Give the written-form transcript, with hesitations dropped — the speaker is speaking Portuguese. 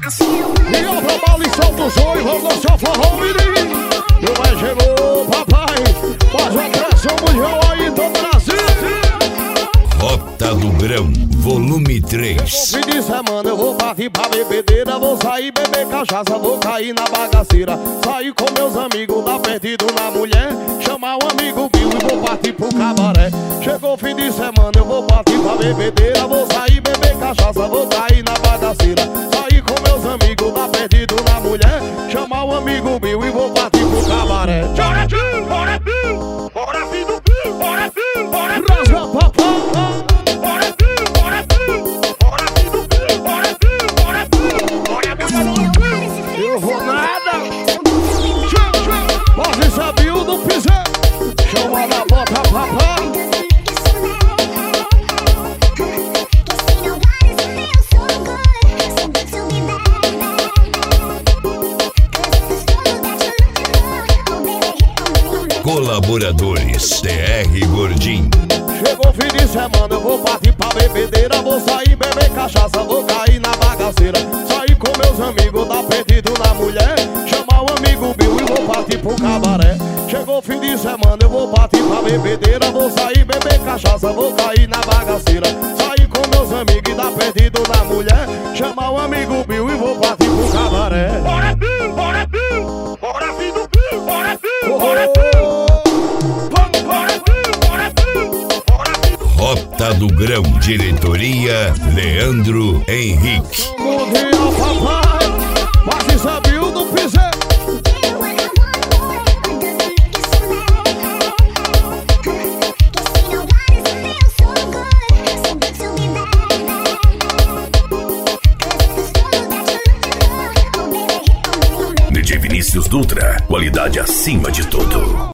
E o trabalho em São do Zóio, vamos dançar forró, menino. Meu pai chegou, papai, faz uma pressão mundial aí em todo o Brasil. Rota do Grão, volume 3. Fim de semana eu vou partir pra bebedeira, vou sair beber cachaça, vou cair na bagaceira. Sair com meus amigos, dar perdido na mulher, chamar um amigo Bill e vou partir pro cabaré. Chegou o fim de semana eu vou partir pra bebedeira, vou sair beber cachaça, vou cair na bagaceira. Sair com meus amigos, dar perdido na mulher, chamar um amigo Bill e vou partir pro cabaré. Bora Bill, bora Bill, bora filho do Bill, bora Bill, bora Bill. Rasga papá. Bora Bill, bora Bill, bora filho do Bill, bora Bill, bora Bill, bora Bill. Eu vou nada. Pode saber o do piseiro. Chama na bota papá. Colaboradores TR Gordinho. Chegou o fim de semana, eu vou partir pra bebedeira, vou sair beber cachaça, vou cair na bagaceira. Sair com meus amigos, dar perdido na mulher, chamar um amigo Bill e vou partir pro cabaré. Chegou o fim de semana, eu vou partir pra bebedeira, vou sair beber cachaça, vou cair na bagaceira. Sair com meus amigos e dar perdido na mulher, chamar um amigo Bill e vou partir pro cabaré. Bora Bill, bora Bill, bora filho do Bill, bora Bill, bora Bill. Rota do Grão, diretoria Leandro Henrique. Mundial papai, mas sabe o do piseiro. DJ Vinícius Dutra, qualidade acima de tudo.